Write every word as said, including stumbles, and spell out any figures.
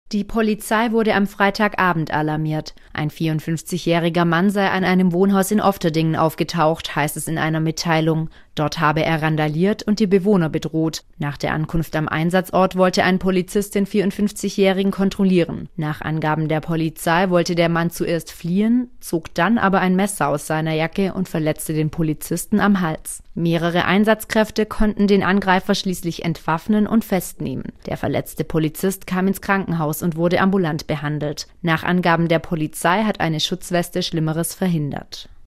Die Polizei wurde am Freitagabend alarmiert. Ein vierundfünfzigjähriger Mann sei an einem Wohnhaus in Ofterdingen aufgetaucht, heißt es in einer Mitteilung. Dort habe er randaliert und die Bewohner bedroht. Nach der Ankunft am Einsatzort wollte ein Polizist den vierundfünfzigjährigen kontrollieren. Nach Angaben der Polizei wollte der Mann zuerst fliehen, zog dann aber ein Messer aus seiner Jacke und verletzte den Polizisten am Hals. Mehrere Einsatzkräfte konnten den Angreifer schließlich entwaffnen und festnehmen. Der verletzte Polizist kam ins Krankenhaus und wurde ambulant behandelt. Nach Angaben der Polizei hat eine Schutzweste Schlimmeres verhindert.